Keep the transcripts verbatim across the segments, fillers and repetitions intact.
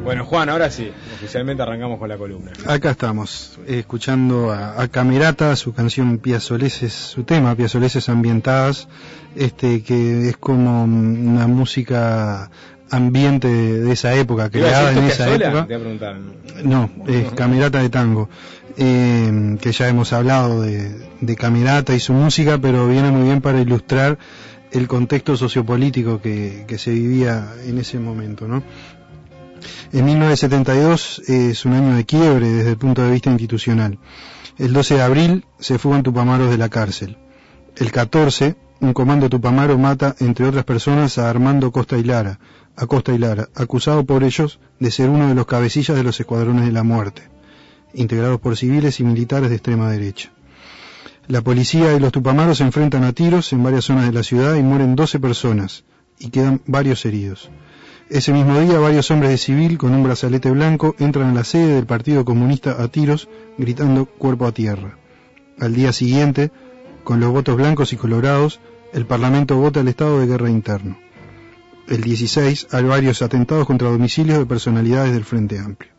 Bueno, Juan, ahora sí, oficialmente arrancamos con la columna. Acá estamos, eh, escuchando a, a Camerata, su canción Piazzoleses, su tema Piazzoleses Ambientadas, este que es como una música ambiente de, de esa época, creada en esa época. Te voy a preguntar. No, es Camerata de tango, eh, que ya hemos hablado de, de Camerata y su música, pero viene muy bien para ilustrar el contexto sociopolítico que, que se vivía en ese momento, ¿no? En mil novecientos setenta y dos es un año de quiebre desde el punto de vista institucional. El doce de abril se fugan tupamaros de la cárcel. El catorce, un comando tupamaro mata, entre otras personas, a Armando Costa y Lara, a Costa y Lara, acusado por ellos de ser uno de los cabecillas de los escuadrones de la muerte, integrados por civiles y militares de extrema derecha. La policía y los tupamaros se enfrentan a tiros en varias zonas de la ciudad y mueren doce personas, y quedan varios heridos. Ese mismo día, varios hombres de civil con un brazalete blanco entran a la sede del Partido Comunista a tiros, gritando cuerpo a tierra. Al día siguiente, con los votos blancos y colorados, el Parlamento vota el estado de guerra interno. El dieciséis, hay varios atentados contra domicilios de personalidades del Frente Amplio.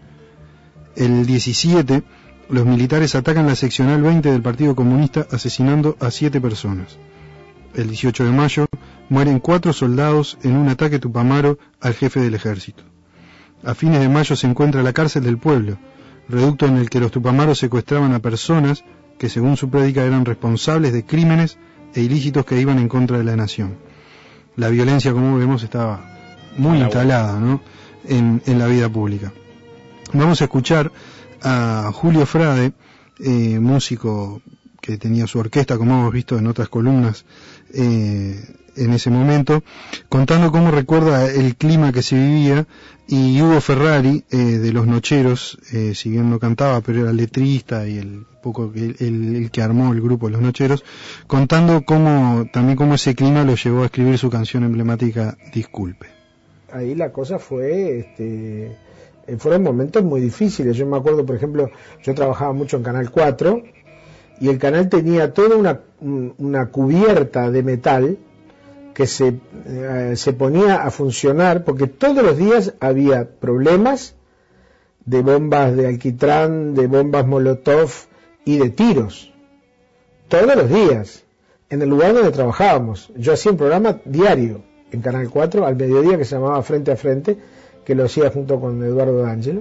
El diecisiete, los militares atacan la seccional veinte del Partido Comunista asesinando a siete personas. El dieciocho de mayo, mueren cuatro soldados en un ataque tupamaro al jefe del ejército. A fines de mayo se encuentra la cárcel del pueblo, reducto en el que los tupamaros secuestraban a personas que según su prédica eran responsables de crímenes e ilícitos que iban en contra de la nación. La violencia, como vemos, estaba muy instalada, ¿no?, en, en la vida pública. Vamos a escuchar a Julio Frade, eh, músico que tenía su orquesta, como hemos visto en otras columnas, eh, en ese momento, contando cómo recuerda el clima que se vivía, y Hugo Ferrari, eh, de Los Nocheros, eh, si bien no cantaba, pero era letrista y el poco el, el, el que armó el grupo Los Nocheros, contando cómo también cómo ese clima lo llevó a escribir su canción emblemática Disculpe. Ahí la cosa fue, este, fueron momentos muy difíciles. Yo me acuerdo, por ejemplo, yo trabajaba mucho en Canal cuatro, y el canal tenía toda una, una cubierta de metal que se, eh, se ponía a funcionar, porque todos los días había problemas de bombas de alquitrán, de bombas molotov y de tiros. Todos los días, en el lugar donde trabajábamos. Yo hacía un programa diario en Canal cuatro, al mediodía, que se llamaba Frente a Frente, que lo hacía junto con Eduardo D'Angelo.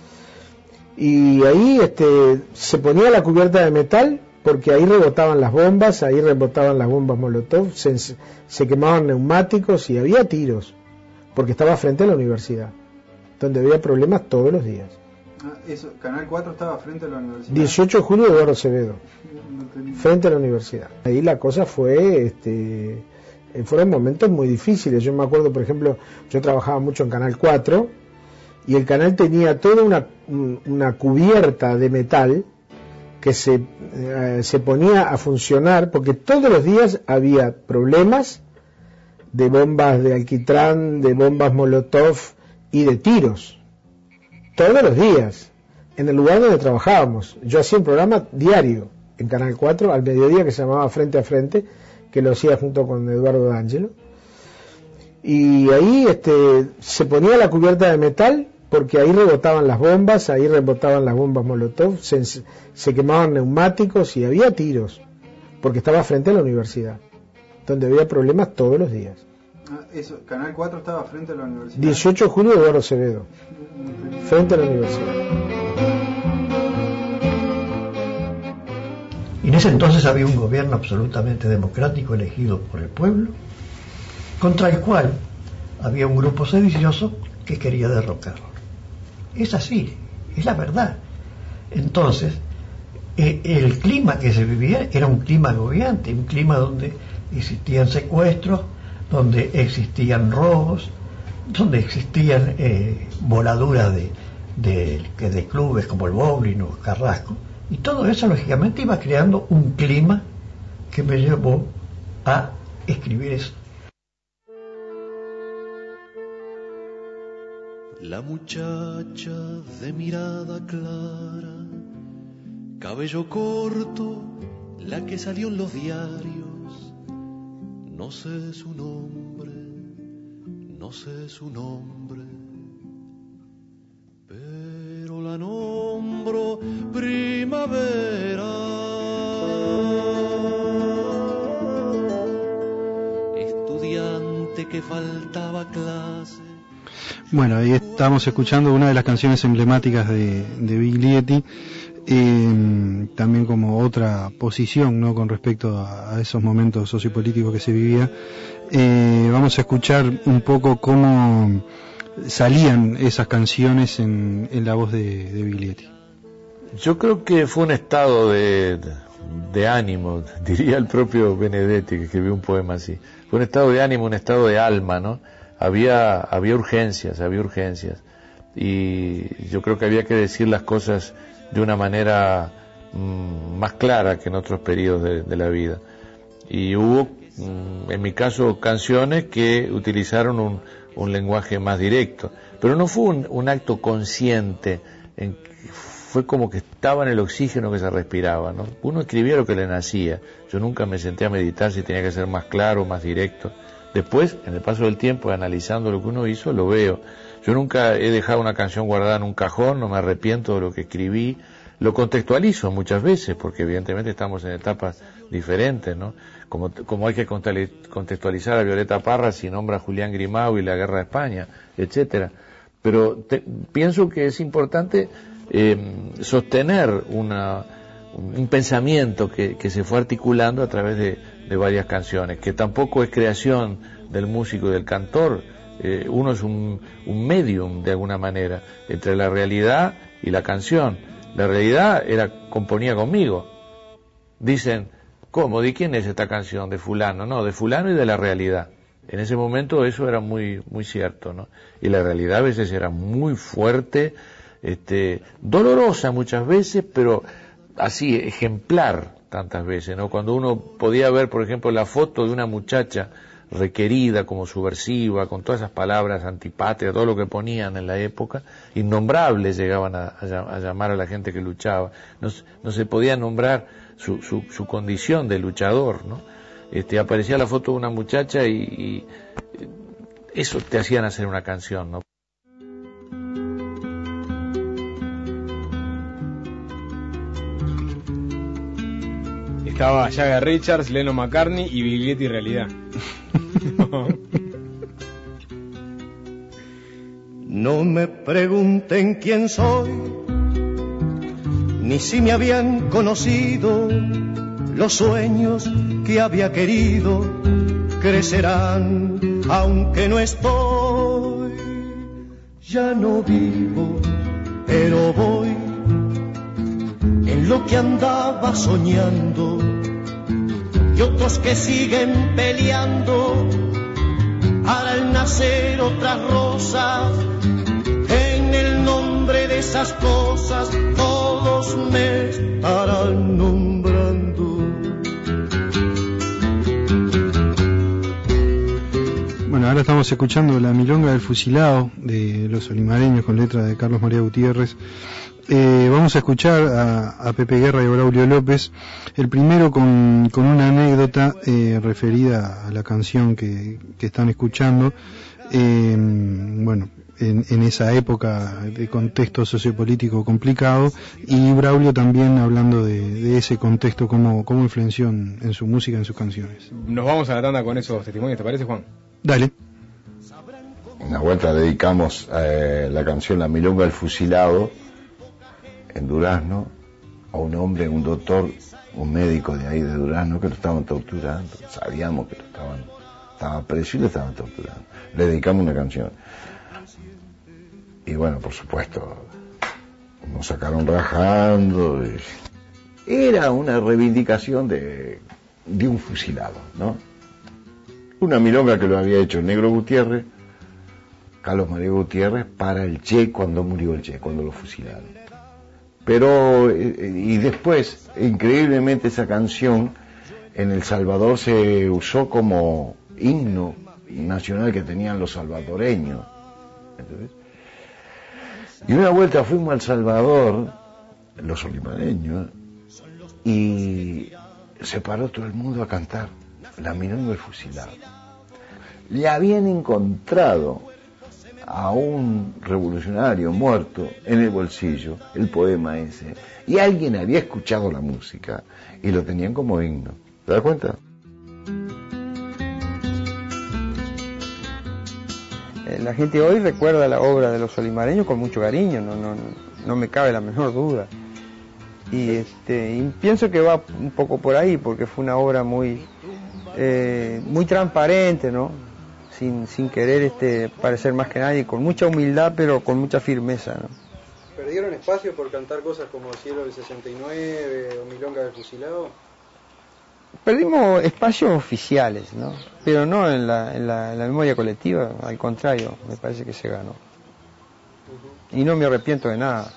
Y ahí este, se ponía la cubierta de metal, porque ahí rebotaban las bombas, ahí rebotaban las bombas molotov, se, se quemaban neumáticos y había tiros, porque estaba frente a la universidad, donde había problemas todos los días. Ah, eso, Canal cuatro estaba frente a la universidad. dieciocho de julio, Eduardo Acevedo, no frente a la universidad. Ahí la cosa fue, este, fueron momentos muy difíciles. Yo me acuerdo, por ejemplo, yo trabajaba mucho en Canal cuatro, y el canal tenía toda una, una cubierta de metal que se, eh, se ponía a funcionar, porque todos los días había problemas de bombas de alquitrán, de bombas molotov y de tiros. Todos los días, en el lugar donde trabajábamos. Yo hacía un programa diario en Canal cuatro, al mediodía, que se llamaba Frente a Frente, que lo hacía junto con Eduardo D'Angelo. Y ahí este, se ponía la cubierta de metal, porque ahí rebotaban las bombas, ahí rebotaban las bombas molotov, se, se quemaban neumáticos y había tiros, porque estaba frente a la universidad, donde había problemas todos los días. Ah, eso, Canal cuatro estaba frente a la universidad. dieciocho de julio, Eduardo Acevedo, frente a la universidad. En ese entonces había un gobierno absolutamente democrático elegido por el pueblo, contra el cual había un grupo sedicioso que quería derrocarlo. Es así, es la verdad. Entonces, eh, el clima que se vivía era un clima agobiante, un clima donde existían secuestros, donde existían robos, donde existían eh, voladuras de, de, de, de clubes como el Bowling o Carrasco, y todo eso lógicamente iba creando un clima que me llevó a escribir eso. La muchacha de mirada clara, cabello corto, la que salió en los diarios. No sé su nombre, no sé su nombre. hombro primavera. Estudiante que faltaba clase. Bueno, ahí estamos escuchando una de las canciones emblemáticas de, de Biglietti, eh, también como otra posición, ¿no?, con respecto a, a esos momentos sociopolíticos que se vivía. Eh, vamos a escuchar un poco cómo salían esas canciones en, en la voz de, de Biglietti. Yo creo que fue un estado de, de ánimo, diría el propio Benedetti, que escribió un poema así. Fue un estado de ánimo, un estado de alma, ¿no? Había, había urgencias, había urgencias. Y yo creo que había que decir las cosas de una manera mmm, más clara que en otros periodos de, de la vida. Y hubo, mmm, en mi caso, canciones que utilizaron un, un lenguaje más directo. Pero no fue un, un acto consciente, en, fue como que estaba en el oxígeno que se respiraba, ¿no? Uno escribía lo que le nacía. Yo nunca me senté a meditar si tenía que ser más claro, más directo. Después, en el paso del tiempo, analizando lo que uno hizo, lo veo. Yo nunca he dejado una canción guardada en un cajón, no me arrepiento de lo que escribí. Lo contextualizo muchas veces, porque evidentemente estamos en etapas diferentes, ¿no? Como, como hay que contextualizar a Violeta Parra si nombra a Julián Grimau y la Guerra de España, etcétera. Pero te, pienso que es importante eh, sostener una, un pensamiento que, que se fue articulando a través de, de varias canciones, que tampoco es creación del músico y del cantor. Eh, uno es un, un medium de alguna manera entre la realidad y la canción. La realidad era componía conmigo. Dicen, ¿cómo? ¿De quién es esta canción? De fulano. No, de fulano y de la realidad. En ese momento eso era muy muy cierto, ¿no? Y la realidad a veces era muy fuerte, este, dolorosa muchas veces, pero así ejemplar tantas veces, ¿no? Cuando uno podía ver, por ejemplo, la foto de una muchacha requerida como subversiva, con todas esas palabras antipatria, todo lo que ponían en la época, innombrables llegaban a, a, a llamar a la gente que luchaba. No, no se podía nombrar su, su, su condición de luchador, ¿no? Este, aparecía la foto de una muchacha y, y eso te hacían hacer una canción, ¿no? Estaba Jagger Richards, Lennon McCartney y Biglietti Realidad. No me pregunten quién soy, ni si me habían conocido. Los sueños que había querido crecerán, aunque no estoy. Ya no vivo, pero voy en lo que andaba soñando, y otros que siguen peleando harán nacer otras rosas. En el nombre de esas cosas todos me estarán nombrando. Bueno, ahora estamos escuchando La Milonga del Fusilado de Los Olimareños con letra de Carlos María Gutiérrez. Eh, vamos a escuchar a, a Pepe Guerra y a Braulio López, el primero con, con una anécdota eh, referida a la canción que, que están escuchando. Eh, bueno, en, en esa época de contexto sociopolítico complicado, y Braulio también hablando de, de ese contexto, cómo, cómo influenció en, en su música, en sus canciones. Nos vamos a la tanda con esos testimonios, ¿te parece, Juan? Dale. En la vuelta dedicamos eh, la canción La Milonga del Fusilado en Durazno a un hombre, un doctor, un médico de ahí de Durazno que lo estaban torturando. Sabíamos que lo estaban, estaba preso y lo estaban torturando. Le dedicamos una canción. Y bueno, por supuesto, nos sacaron rajando. Y era una reivindicación de, de un fusilado, ¿no? Una milonga que lo había hecho el Negro Gutiérrez, Carlos María Gutiérrez, para el Che cuando murió el Che, cuando lo fusilaron. Pero, y después, increíblemente esa canción en El Salvador se usó como himno nacional que tenían los salvadoreños. ¿Entendés? Y una vuelta fuimos a El Salvador, los olimareños, y se paró todo el mundo a cantar La Milonga del Fusilado. Le habían encontrado a un revolucionario muerto en el bolsillo el poema ese, y alguien había escuchado la música y lo tenían como himno. ¿Te das cuenta? La gente hoy recuerda la obra de los solimareños con mucho cariño, no, no, no me cabe la menor duda. Y, este, y pienso que va un poco por ahí, porque fue una obra muy, eh, muy transparente, ¿no? Sin, sin querer este, parecer más que nadie, con mucha humildad, pero con mucha firmeza, ¿no? ¿Perdieron espacio por cantar cosas como Cielo del sesenta y nueve o Milonga del Fusilado? Perdimos espacios oficiales, ¿no? Pero no en la, en la, en la memoria colectiva, al contrario, me parece que se ganó. Uh-huh. Y no me arrepiento de nada.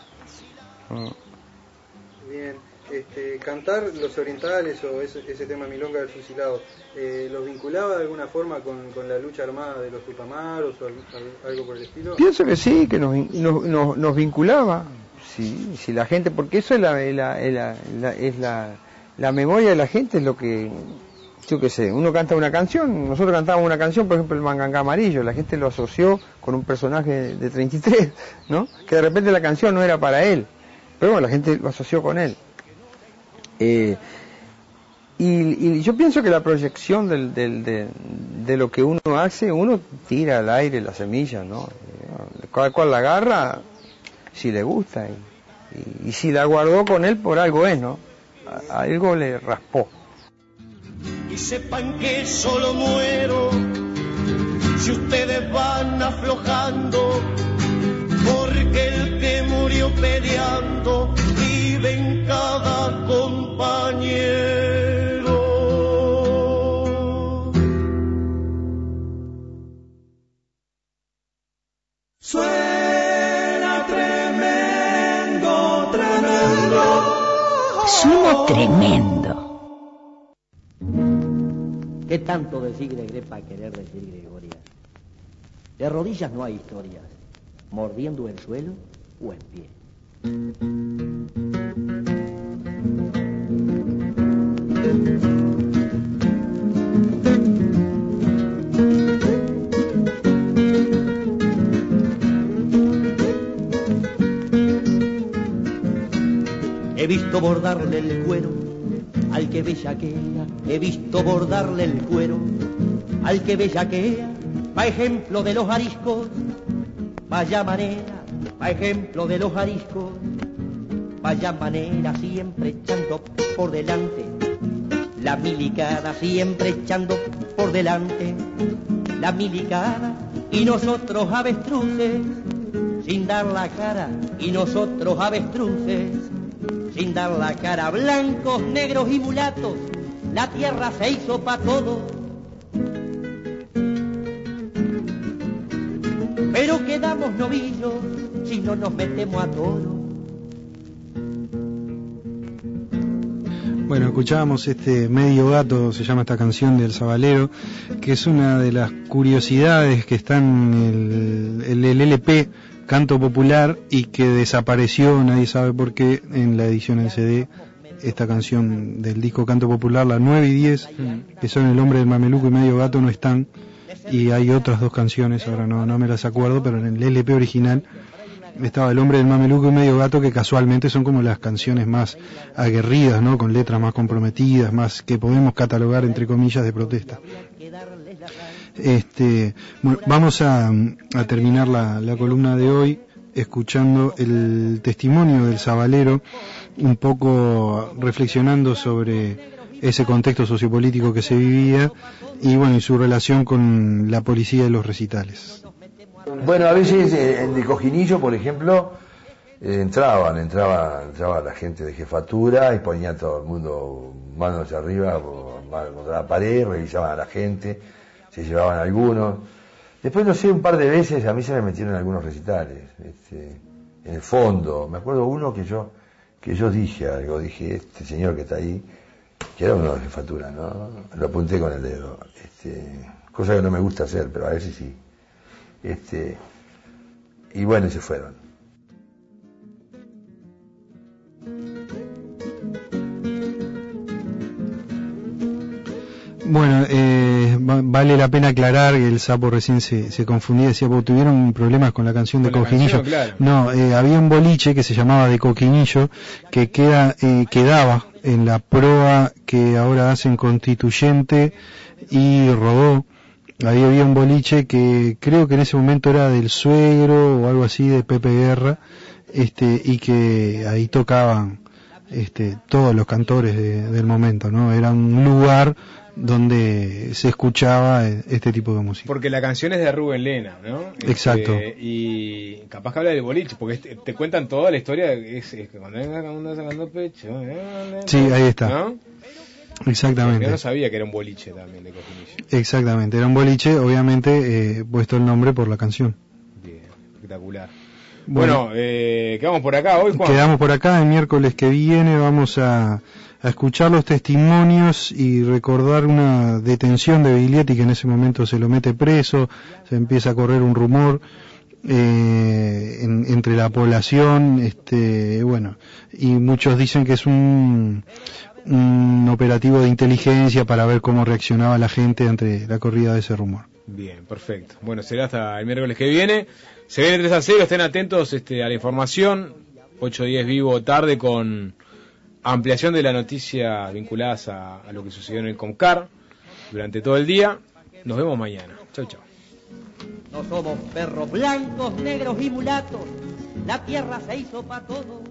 Mm. Bien, este, cantar los orientales o ese, ese tema Milonga del Fusilado, eh, ¿los vinculaba de alguna forma con, con la lucha armada de los Tupamaros o al, al, algo por el estilo? Pienso que sí, que nos, nos, nos, nos vinculaba, sí, si la gente, porque eso es la, la, la, la, es la La memoria de la gente es lo que, yo qué sé, uno canta una canción, nosotros cantábamos una canción, por ejemplo el Mangangá Amarillo, la gente lo asoció con un personaje de treinta y tres, ¿no? Que de repente la canción no era para él, pero bueno, la gente lo asoció con él. Eh, y, y yo pienso que la proyección del, del, de, de lo que uno hace, uno tira al aire la semilla, ¿no? Cada cual la agarra si le gusta, y, y, y si la guardó con él por algo es, ¿no? Algo le raspó. Y sepan que solo muero si ustedes van aflojando, porque el que murió peleando vive en cada compañero. Suena tremendo, tremendo. Suena tremendo. ¿Qué tanto decir Gregre para querer decir Gregoria? De rodillas no hay historias, mordiendo el suelo o en pie. He visto bordarle el cuero al que bellaquea, he visto bordarle el cuero al que bellaquea, pa' ejemplo de los ariscos, vaya manera, pa' ejemplo de los ariscos, vaya manera, siempre echando por delante, la milicada siempre echando por delante, la milicada, y nosotros avestruces, sin dar la cara, y nosotros avestruces, sin dar la cara, blancos, negros y mulatos, la tierra se hizo pa' todos. Pero quedamos novillos si no nos metemos a toro. Bueno, escuchábamos este Medio Gato, se llama esta canción del Sabalero, que es una de las curiosidades que están en el, el L P Canto Popular y que desapareció, nadie sabe por qué, en la edición en C D, esta canción del disco Canto Popular, la nueve y diez, que son El Hombre del Mameluco y Medio Gato, no están, y hay otras dos canciones, ahora no, no me las acuerdo, pero en el L P original estaba El Hombre del Mameluco y Medio Gato, que casualmente son como las canciones más aguerridas, ¿no? Con letras más comprometidas, más que podemos catalogar entre comillas de protesta. Este, bueno, vamos a, a terminar la, la columna de hoy escuchando el testimonio del Sabalero, un poco reflexionando sobre ese contexto sociopolítico que se vivía y bueno, y su relación con la policía y los recitales. Bueno, a veces eh, en el Cojinillo, por ejemplo, eh, entraban, entraba, entraba la gente de jefatura y ponía a todo el mundo manos hacia arriba, manos contra la pared, revisaban a la gente, se llevaban algunos. Después, no sé, un par de veces a mí se me metieron en algunos recitales, este, en el fondo. Me acuerdo uno que yo que yo dije algo, dije, este señor que está ahí, que era uno de jefatura, ¿no? Lo apunté con el dedo, este, cosa que no me gusta hacer, pero a veces sí. Este, y bueno, y se fueron. Bueno, eh, va- vale la pena aclarar que el Sapo recién se, se confundía, decía, porque tuvieron problemas con la canción de Con la Coquinillo. canción, claro. No, eh, había un boliche que se llamaba de Coquinillo, que queda, eh, quedaba en la proa que ahora hacen Constituyente y Rodó. Ahí había un boliche que creo que en ese momento era del Suegro o algo así, de Pepe Guerra, este, y que ahí tocaban este, todos los cantores de- del momento, ¿no? Era un lugar donde se escuchaba eh, este tipo de música. Porque la canción es de Rubén Lena, ¿no? Este, Exacto. Y capaz que habla del boliche, porque este- te cuentan toda la historia. Es, es que cuando venga uno sacando pecho. eh, Sí, ahí está. ¿no? Exactamente. Yo no sabía que era un boliche también de Coquinillo. Exactamente, era un boliche, obviamente eh, puesto el nombre por la canción. Bien, espectacular. Bueno, Bueno, eh, quedamos por acá hoy, Juan. quedamos por acá, el miércoles que viene vamos a, a escuchar los testimonios y recordar una detención de Biglietti, que en ese momento se lo mete preso, se empieza a correr un rumor eh, en- entre la población, este, bueno, y muchos dicen que es un, un operativo de inteligencia para ver cómo reaccionaba la gente ante la corrida de ese rumor. Bien, perfecto. Bueno, será hasta el miércoles que viene. Se viene tres a cero, estén atentos este, a la información. ocho diez vivo tarde con ampliación de la noticia vinculadas a, a lo que sucedió en el Comcar durante todo el día. Nos vemos mañana. Chau, chau. No somos perros blancos, negros y mulatos. La tierra se hizo para todos.